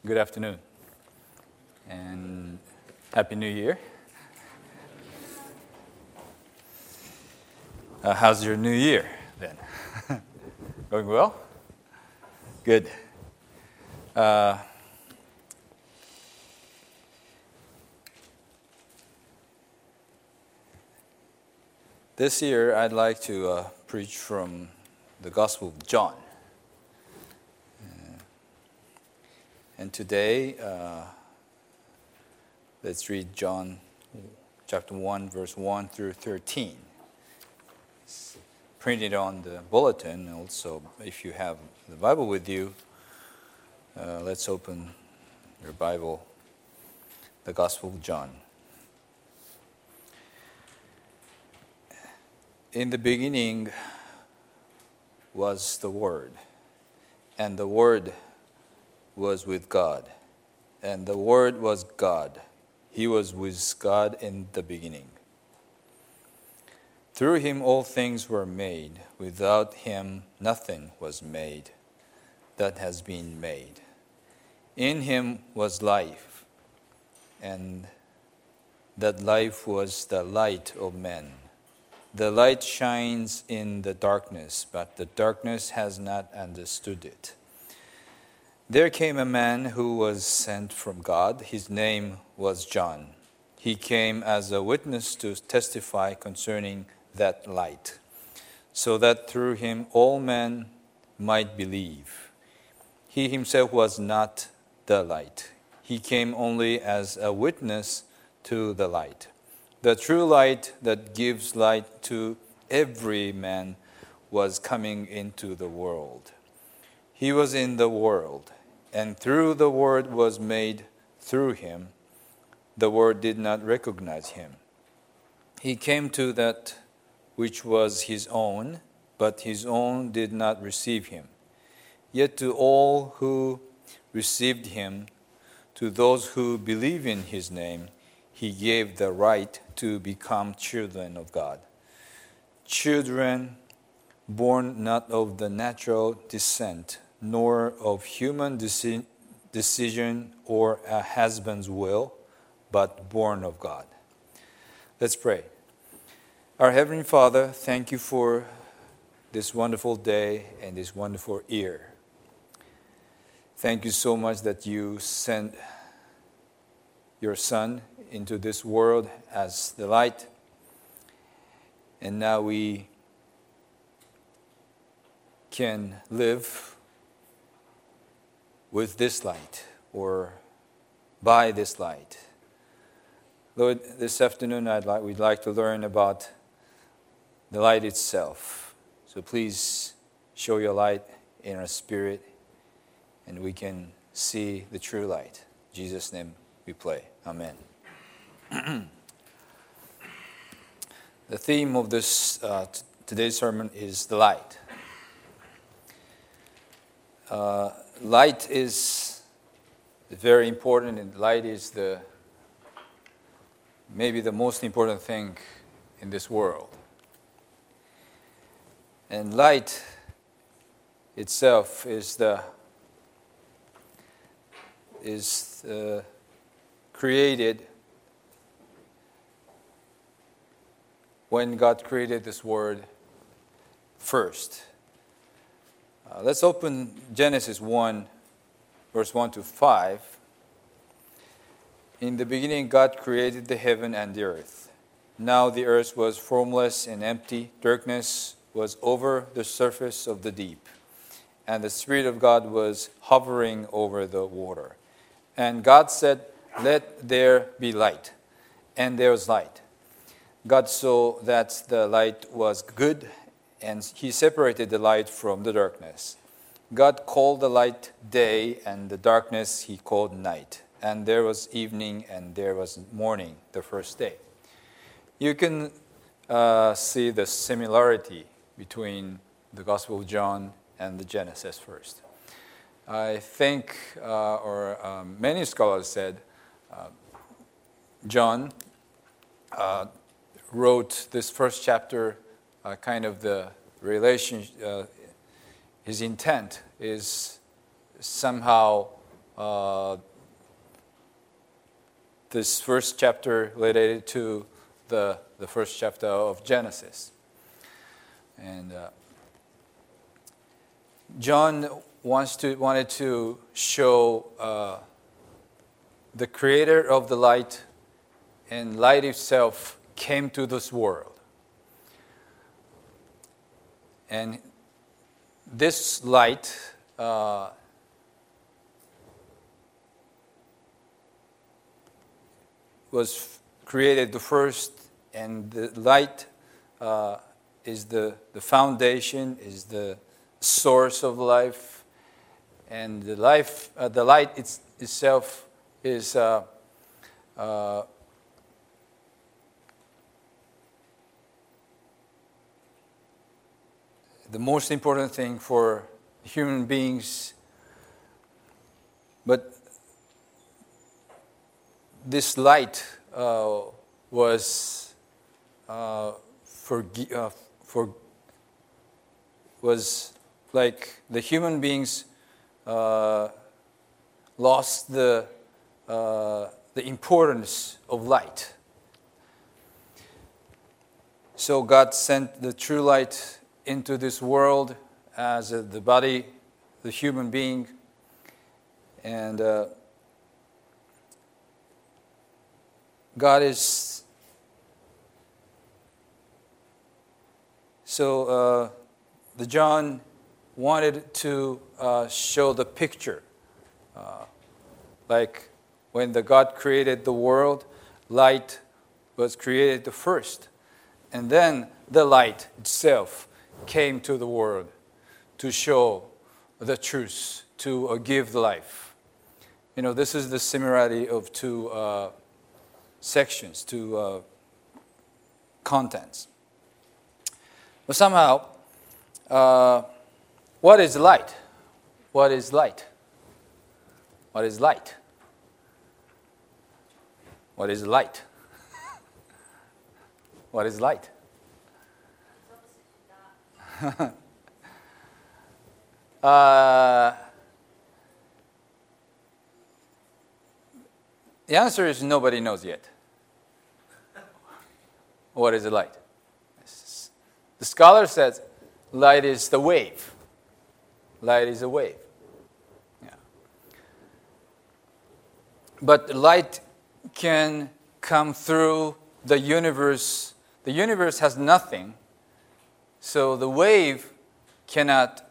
Good afternoon, and Happy New Year. How's your new year, then? Going well? Good. This year, I'd like to preach from the Gospel of John. And today, let's read John chapter 1, verse 1 through 13. It's printed on the bulletin. Also, if you have the Bible with you, let's open your Bible, the Gospel of John. In the beginning was the Word, and the Word was with God, and the Word was God. He was with God in the beginning. Through him all things were made. Without him nothing was made that has been made. In him was life, and that life was the light of men. The light shines in the darkness, but the darkness has not understood it. There came a man who was sent from God. His name was John. He came as a witness to testify concerning that light, so that through him all men might believe. He himself was not the light. He came only as a witness to the light. The true light that gives light to every man was coming into the world. He was in the world, and through the Word was made through him. The Word did not recognize him. He came to that which was his own, but his own did not receive him. Yet to all who received him, to those who believe in his name, he gave the right to become children of God. Children born not of the natural descent, nor of human decision or a husband's will, but born of God. Let's pray. Our Heavenly Father, thank you for this wonderful day and this wonderful year. Thank you so much that you sent your Son into this world as the light, and now we can live with this light or by this light. Lord, this afternoon we'd like to learn about the light itself. So please show your light in our spirit, and we can see the true light. In Jesus' name we pray. Amen. The theme of this today's sermon is the light. Light is very important, and light is maybe the most important thing in this world. And light itself is created when God created this world first. Let's open Genesis 1, verse 1 to 5. In the beginning, God created the heaven and the earth. Now the earth was formless and empty. Darkness was over the surface of the deep, and the Spirit of God was hovering over the water. And God said, "Let there be light." And there was light. God saw that the light was good, and he separated the light from the darkness. God called the light day, and the darkness he called night. And there was evening, and there was morning, the first day. You can see the similarity between the Gospel of John and the Genesis first. I think, many scholars said, John wrote this first chapter, kind of the relation. His intent is somehow this first chapter related to the first chapter of Genesis. And John wanted to show the creator of the light, and light itself came to this world. And this light was created the first, and the light is the foundation, is the source of life, and the light itself is the most important thing for human beings. But this light was like the human beings lost the importance of light. So God sent the true light into this world as the body, the human being, and God is so. The John wanted to show the picture, like when the God created the world, light was created the first, and then the light itself came to the world to show the truth, to give the life. You know, this is the similarity of two sections, two contents. But somehow, what is light? What is light? What is light? What is light? What is light? The answer is nobody knows yet. What is light? The scholar says light is the wave. Light is a wave. Yeah. But light can come through the universe. The universe has nothing, so the wave cannot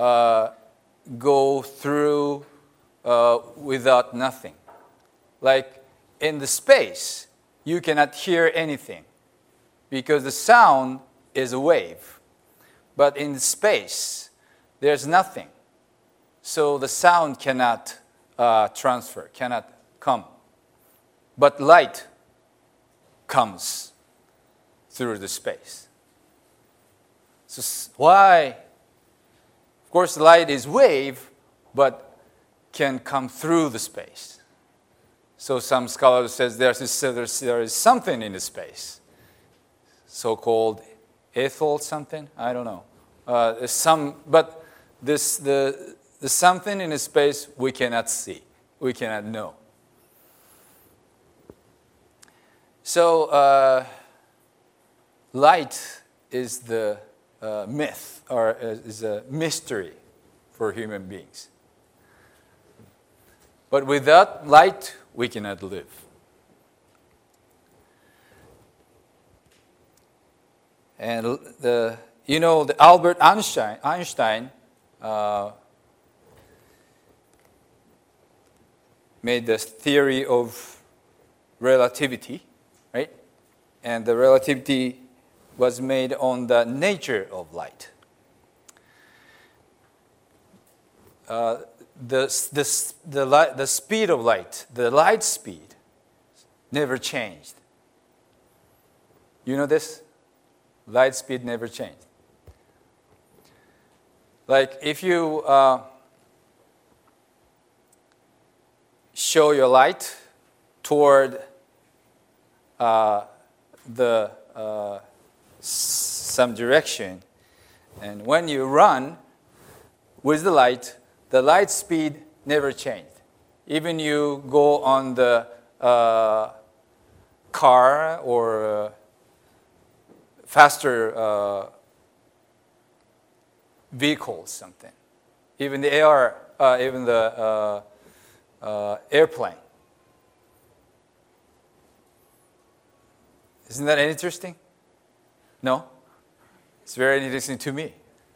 go through without nothing. Like in the space, you cannot hear anything because the sound is a wave. But in space, there's nothing. So the sound cannot transfer, cannot come. But light comes through the space. So why? Of course, light is wave, but can come through the space. So some scholar says there is something in the space, so-called ethyl something. I don't know. But the something in the space we cannot see, we cannot know. So light is the myth, or is a mystery for human beings. But without light, we cannot live. And the Albert Einstein made this theory of relativity, right? And the relativity was made on the nature of light. The speed of light, the light speed, never changed. You know this? Light speed never changed. Like if you show your light toward some direction, and when you run with the light speed never changed. Even you go on the car or faster vehicles, something. Even the airplane. Isn't that interesting? No? It's very interesting to me.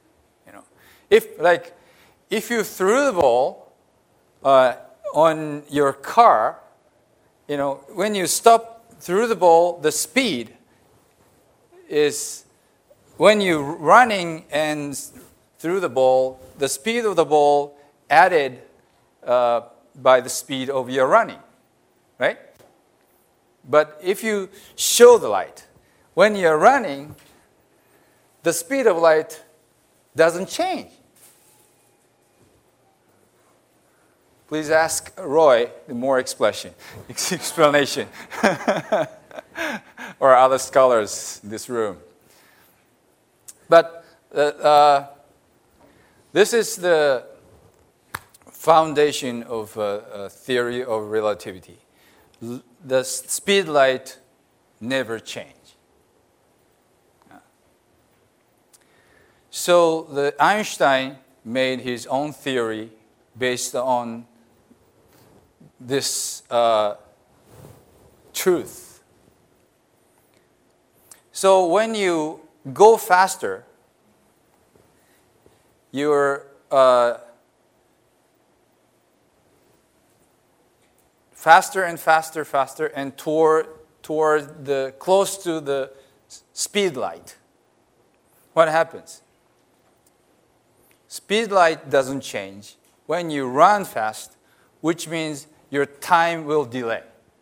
If you threw the ball on your car, when you stop through the ball, the speed is when you're running and through the ball, the speed of the ball added by the speed of your running, right? But if you show the light, when you're running, the speed of light doesn't change. Please ask Roy more explanation or other scholars in this room. But this is the foundation of a theory of relativity. The speed light never change. So the Einstein made his own theory based on this truth. So when you go faster, you're faster and faster, and toward the close to the speed light. What happens? Speed light doesn't change when you run fast, which means your time will delay.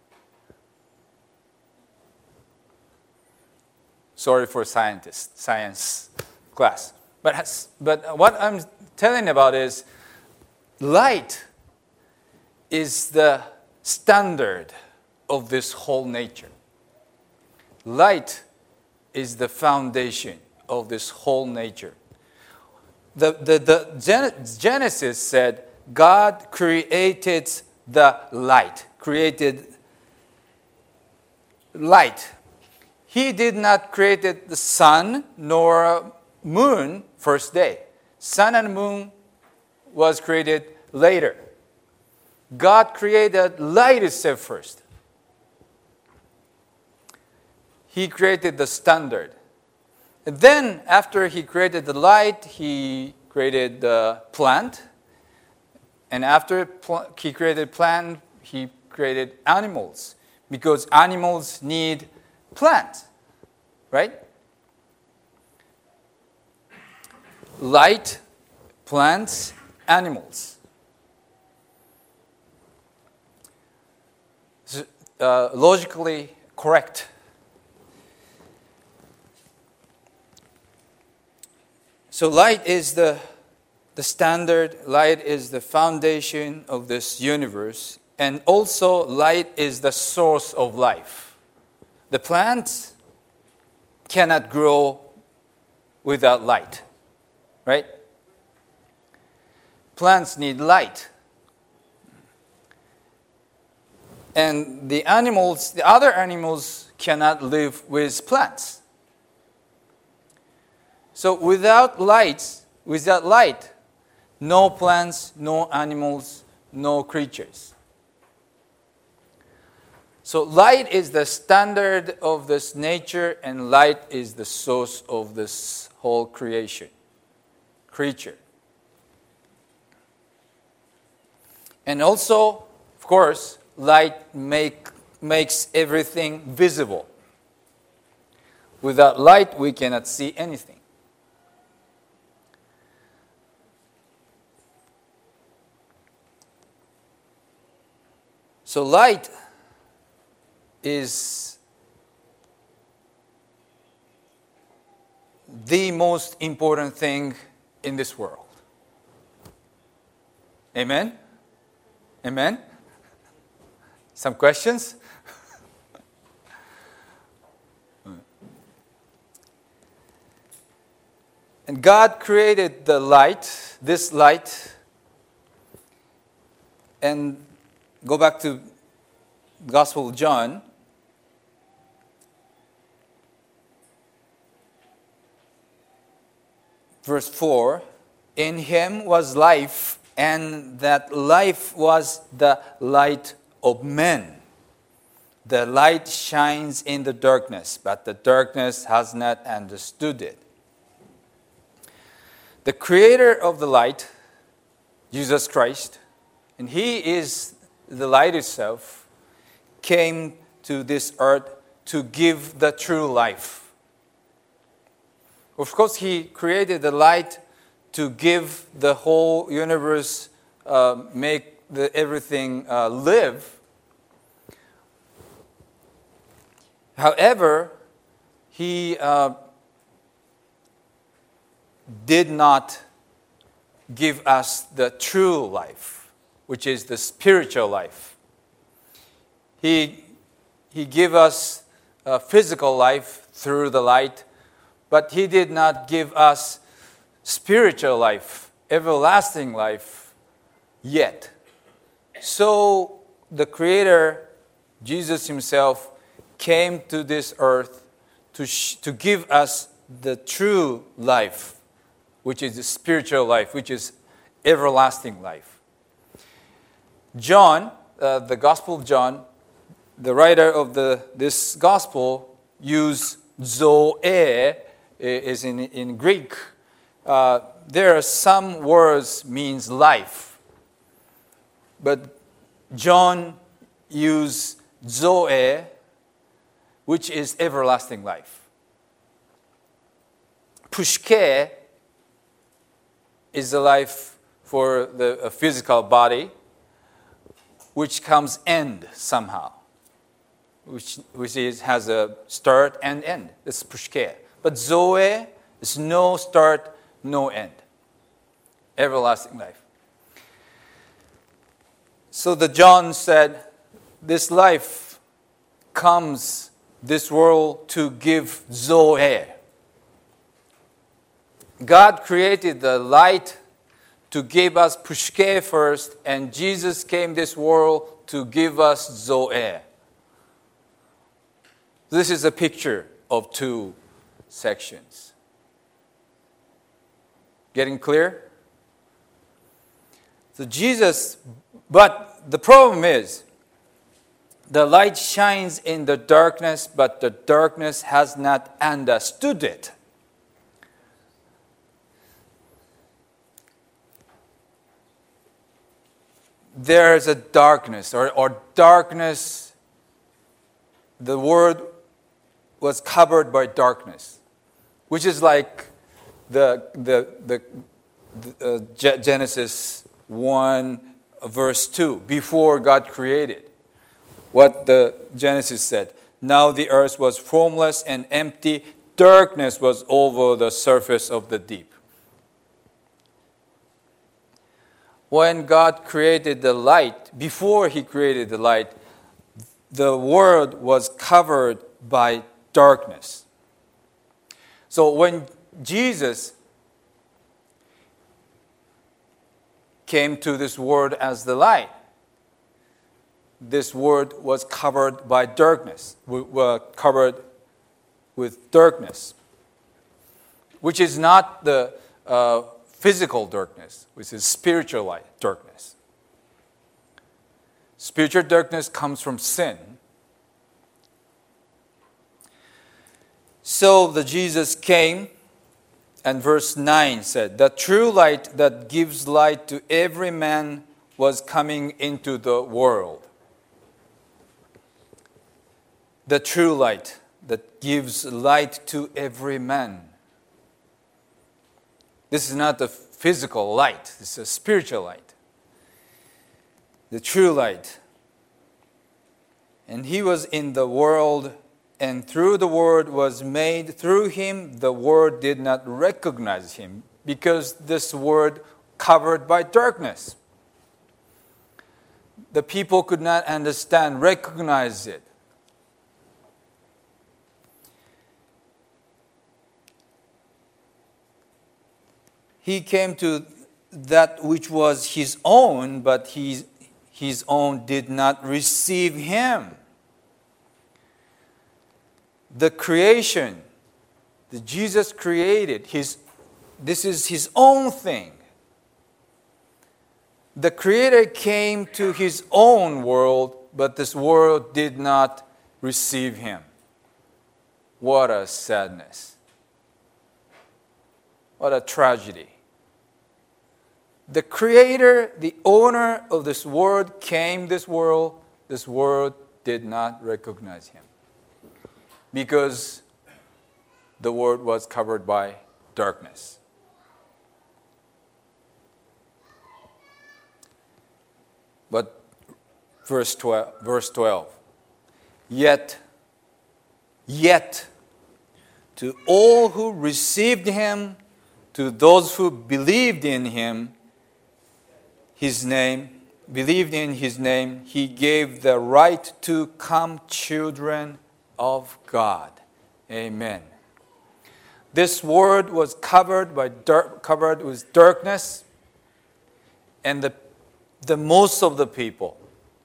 Sorry for science class. But what I'm telling about is light is the standard of this whole nature. Light is the foundation of this whole nature. The Genesis said God created the light, created light. He did not create the sun nor moon first day. Sun and moon was created later. God created light itself first. He created the standard. And then after he created the light, he created the plant. And after he created plant, he created animals. Because animals need plants, right? Light, plants, animals. Logically correct. So light is the standard, light is the foundation of this universe, and also light is the source of life. The plants cannot grow without light, right? Plants need light. And the other animals cannot live with plants. So without light, no plants, no animals, no creatures. So light is the standard of this nature, and light is the source of this whole creature. And also, of course, light makes everything visible. Without light, we cannot see anything. So light is the most important thing in this world. Amen? Amen? Some questions? And God created the light, this light, and Go back to Gospel of John. Verse 4, in him was life, and that life was the light of men. The light shines in the darkness, but the darkness has not understood it. The creator of the light, Jesus Christ, and he is the light itself, came to this earth to give the true life. Of course, he created the light to give the whole universe, make everything live. However, he did not give us the true life, which is the spiritual life. He gave us a physical life through the light, but he did not give us spiritual life, everlasting life, yet. So the Creator, Jesus himself, came to this earth to give us the true life, which is the spiritual life, which is everlasting life. John, the Gospel of John, the writer of this Gospel, used Zoe, is in Greek. There are some words means life, but John used Zoe, which is everlasting life. Pushke is the life for the physical body, which comes end somehow, which has a start and end. That's pushke. But Zoe is no start, no end. Everlasting life. So the John said, this life comes this world to give Zoe. God created the light to give us pushke first, and Jesus came this world to give us Zoe. This is a picture of two sections. Getting clear? So Jesus, but the problem is, the light shines in the darkness, but the darkness has not understood it. There is a darkness, or darkness, the word was covered by darkness, which is like the Genesis 1 verse 2, before God created. What the Genesis said, now the earth was formless and empty, darkness was over the surface of the deep. When God created the light, before he created the light, the world was covered by darkness. So when Jesus came to this world as the light, this world was covered by darkness. We were covered with darkness, which is not the physical darkness, which is spiritual light, darkness. Spiritual darkness comes from sin. So the Jesus came, and verse 9 said, the true light that gives light to every man was coming into the world. The true light that gives light to every man. This is not the physical light. This is a spiritual light. The true light. And he was in the world, and through the world was made. Through him, the world did not recognize him, because this world covered by darkness. The people could not understand, recognize it. He came to that which was his own, but his own did not receive him. The creation that Jesus created, this is his own thing. The Creator came to his own world, but this world did not receive him. What a sadness. What a tragedy. The Creator, the owner of this world, came this world did not recognize him. Because the world was covered by darkness. But verse 12. Yet, to all who received him, to those who believed in him, believed in his name, he gave the right to become children of God. Amen. This world was covered with darkness, and the most of the people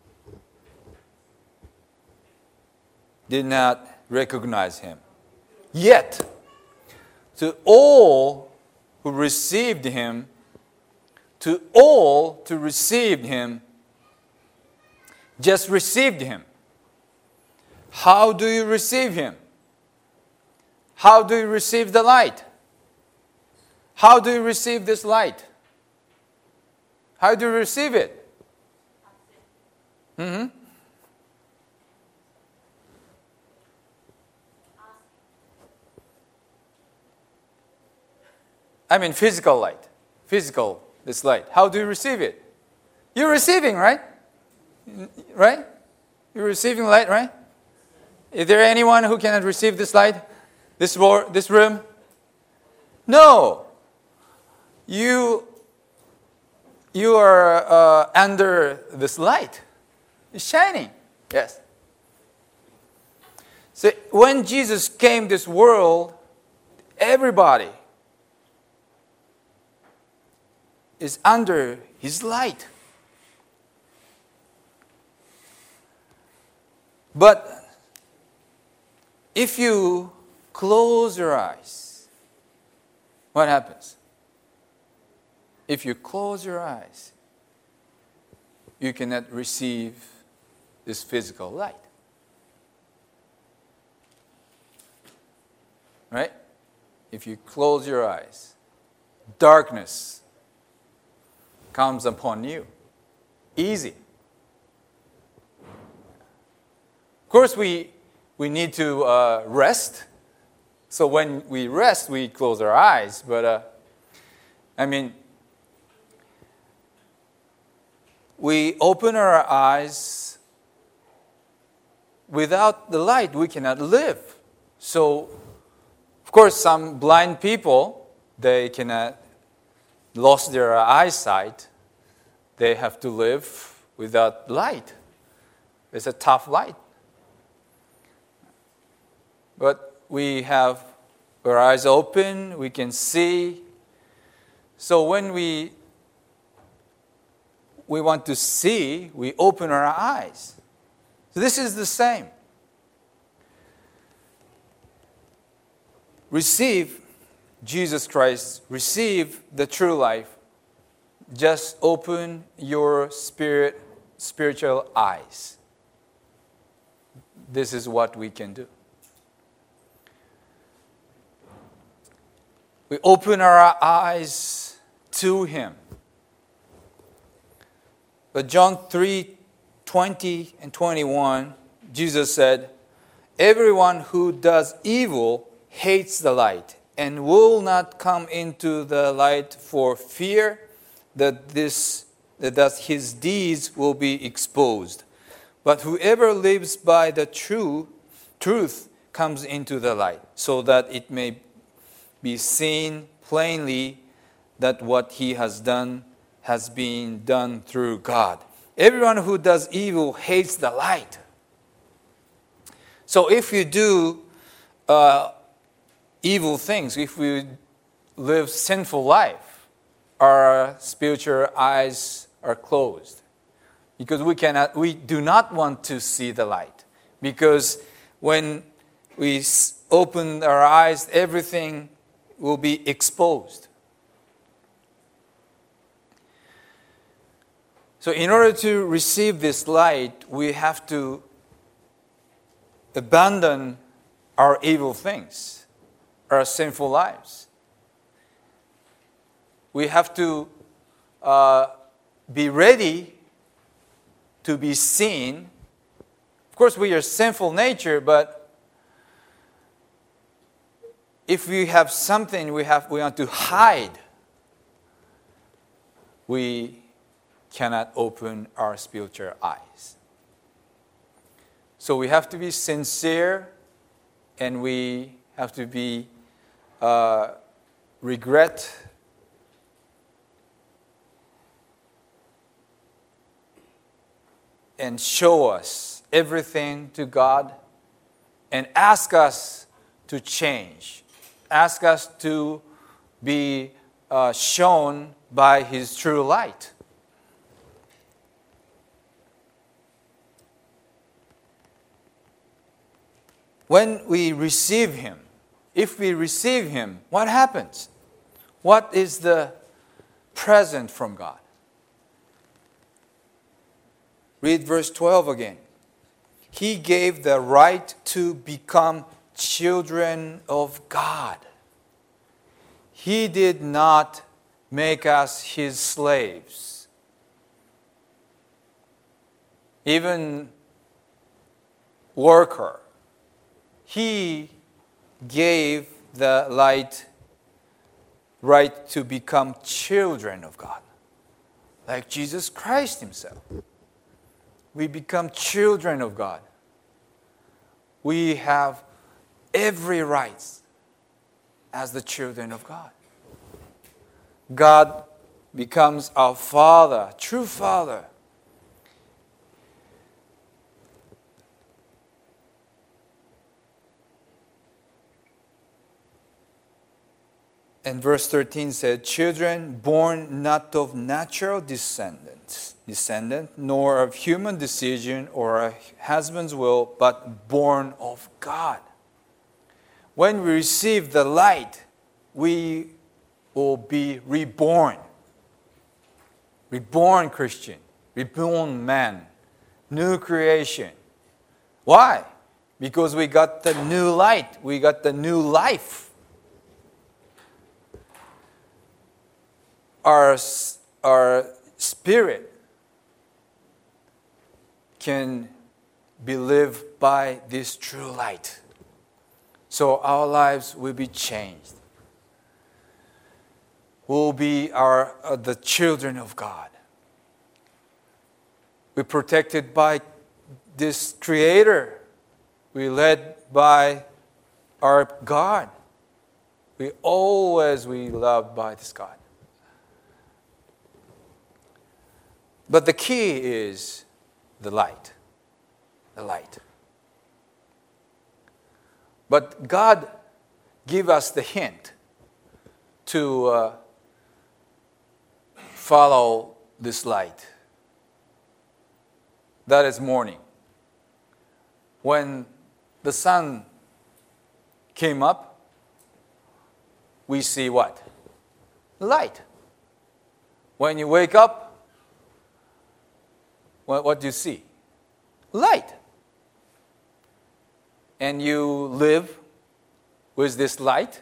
did not recognize him. Yet, to all who received him, just received him. How do you receive him? How do you receive the light? How do you receive this light? How do you receive it? I mean physical light. This light. How do you receive it? You're receiving, right? Right? You're receiving light, right? Is there anyone who cannot receive this light? This room? No. You are under this light. It's shining. Yes. So when Jesus came this world, everybody is under his light. But if you close your eyes, what happens? If you close your eyes, you cannot receive this physical light. Right? If you close your eyes, darkness comes upon you. Easy. Of course, we need to rest. So when we rest, we close our eyes. But, we open our eyes. Without the light, we cannot live. So, of course, some blind people, they cannot, lost their eyesight. They have to live without light. It's a tough light. But we have our eyes open, we can see. So when we want to see, we open our eyes. So this is the same. Receive Jesus Christ, receive the true life. Just open your spiritual eyes. This is what we can do. We open our eyes to him. But John 3:20 and 21, Jesus said, "Everyone who does evil hates the light and will not come into the light for fear that his deeds will be exposed. But whoever lives by the truth comes into the light, so that it may be seen plainly that what he has done has been done through God." Everyone who does evil hates the light. So if you do evil things, if we live sinful life, our spiritual eyes are closed. Because we do not want to see the light. Because when we open our eyes, everything will be exposed. So in order to receive this light, we have to abandon our evil things, our sinful lives. We have to be ready to be seen. Of course, we are sinful nature, but if we have something we want to hide, we cannot open our spiritual eyes. So we have to be sincere, and we have to be regret and show us everything to God and ask us to change. Ask us to be shown by His true light. When we receive Him, if we receive Him, what happens? What is the present from God? Read verse 12 again. He gave the right to become children of God. He did not make us His slaves. Even worker, He gave the right to become children of God. Like Jesus Christ Himself. We become children of God. We have every right as the children of God. God becomes our Father, true Father. And verse 13 said, children born not of natural descendant, nor of human decision or a husband's will, but born of God. When we receive the light, we will be reborn. Reborn Christian, reborn man, new creation. Why? Because we got the new light, we got the new life. Our spirit can be lived by this true light. So our lives will be changed. We'll be the children of God. We're protected by this Creator. We're led by our God. We loved by this God. But the key is the light. The light. But God gave us the hint to follow this light. That is morning. When the sun came up, we see what? Light. When you wake up, what do you see? Light. And you live with this light,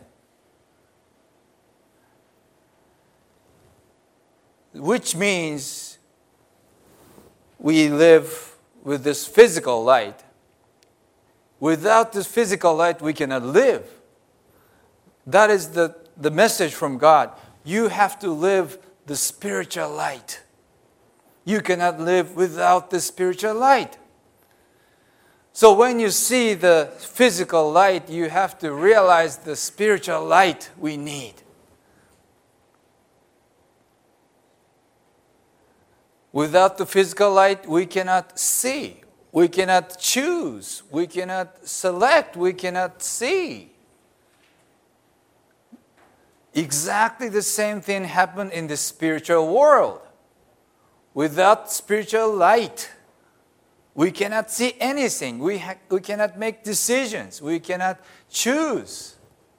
which means we live with this physical light. Without this physical light, we cannot live. That is the message from God. You have to live the spiritual light. You cannot live without the spiritual light. So when you see the physical light, you have to realize the spiritual light we need. Without the physical light, we cannot see. We cannot choose. We cannot select. We cannot see. Exactly the same thing happened in the spiritual world. Without spiritual light, we cannot see anything. We cannot make decisions. We cannot choose.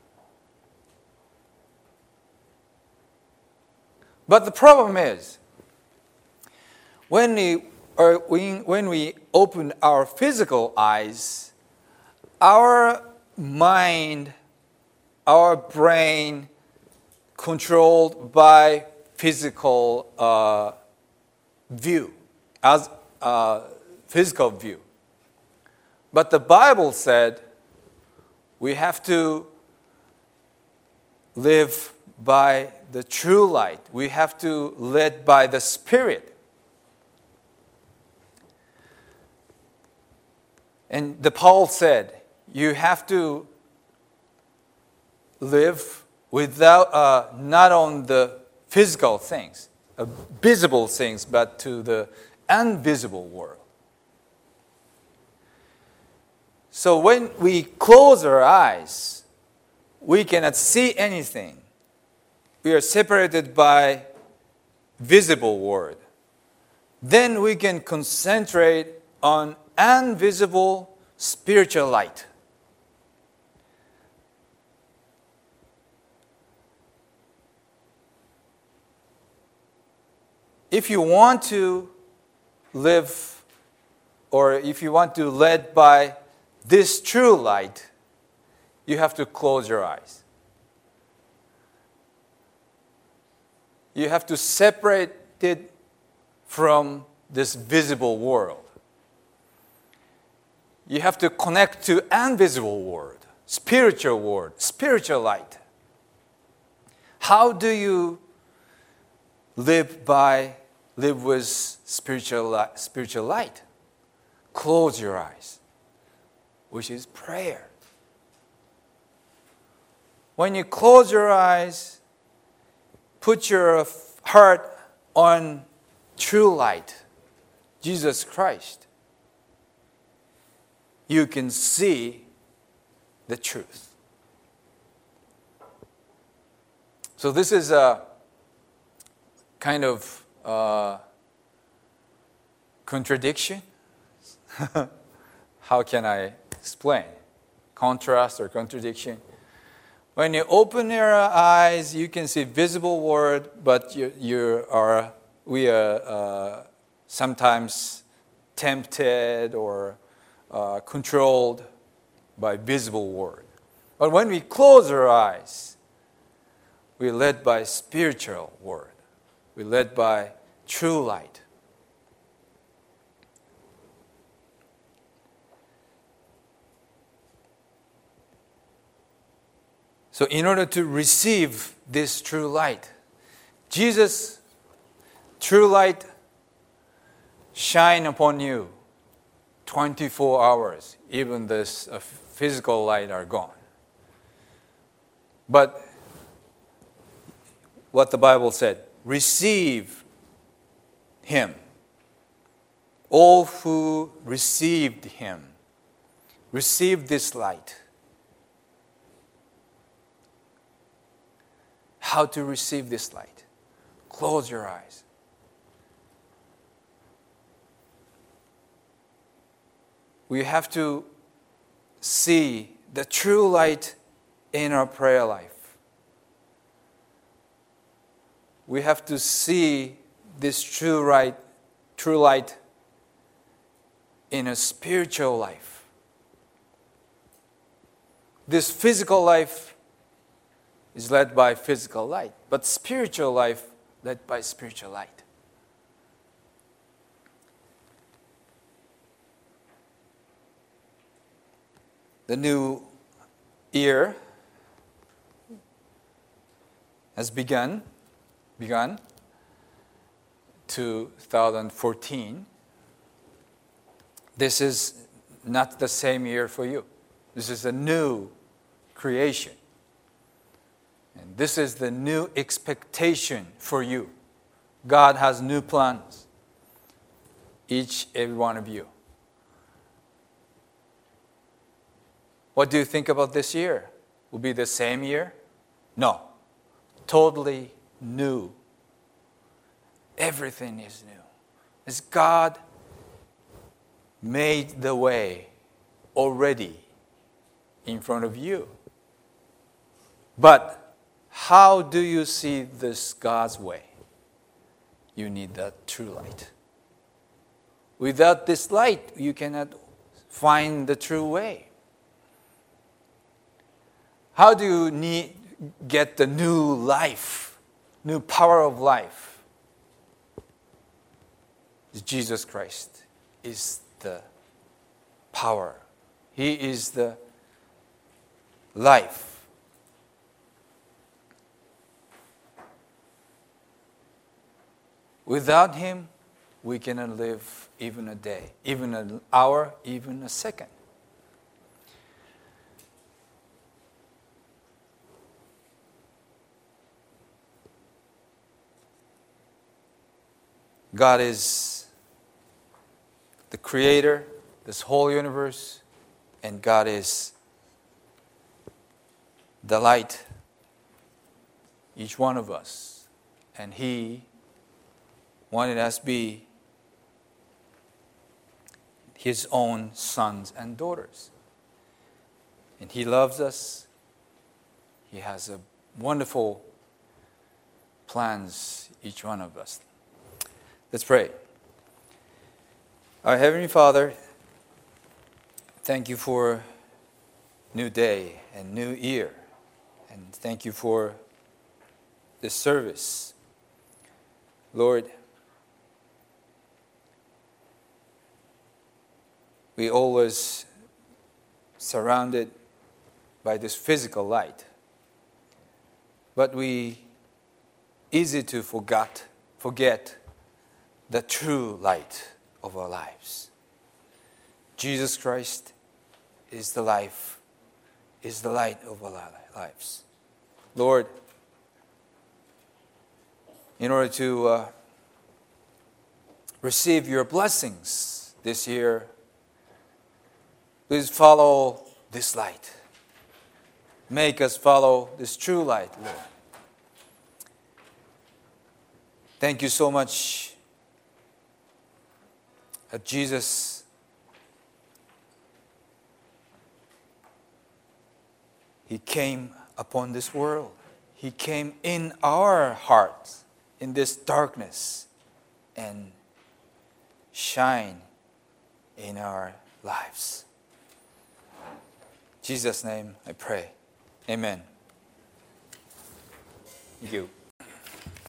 But the problem is, when we open our physical eyes, our mind, our brain, controlled by physical view, as physical view. But the Bible said we have to live by the true light. We have to live by the Spirit. And Paul said, you have to live without, not on the physical things, visible things, but to the invisible world. So when we close our eyes, we cannot see anything. We are separated by visible world. Then we can concentrate on invisible spiritual light. If you want to live, or if you want to lead by this true light, you have to close your eyes. You have to separate it from this visible world. You have to connect to invisible world, spiritual world, spiritual light. How do you live with spiritual light? Close your eyes, which is prayer. When you close your eyes, put your heart on true light, Jesus Christ. You can see the truth. So this is a kind of contradiction. How can I explain? Contrast or contradiction. When you open your eyes, you can see visible world, but we are sometimes tempted or controlled by visible world. But when we close our eyes, we're led by spiritual word. We're led by true light. So in order to receive this true light, Jesus' true light shine upon you 24 hours, even this physical light are gone. But what the Bible said, receive Him. All who received Him, receive this light. How to receive this light? Close your eyes. We have to see the true light in our prayer life. We have to see this true light in a spiritual life. This physical life is led by physical light, but spiritual life led by spiritual light. The new year has begun 2014. This is not the same year for you. This is a new creation. And this is the new expectation for you. God has new plans. Every one of you. What do you think about this year? Will be the same year? No. Totally new. Everything is new. As God made the way already in front of you. But how do you see this God's way? You need that true light. Without this light, you cannot find the true way. How do you get the new life, new power of life? Jesus Christ is the power. He is the life. Without Him, we cannot live even a day, even an hour, even a second. God is the creator, this whole universe, and God is the light, each one of us. And He wanted us to be His own sons and daughters. And He loves us. He has a wonderful plans, each one of us. Let's pray. Our Heavenly Father, thank you for new day and new year. And thank you for this service. Lord, we always surrounded by this physical light. But we easy to forget the true light of our lives. Jesus Christ is the life, is the light of our lives. Lord, in order to receive your blessings this year, please follow this light. Make us follow this true light, Lord. Thank you so much that Jesus He came upon this world. He came in our hearts, in this darkness, and shine in our lives. In Jesus' name I pray. Amen. Thank you.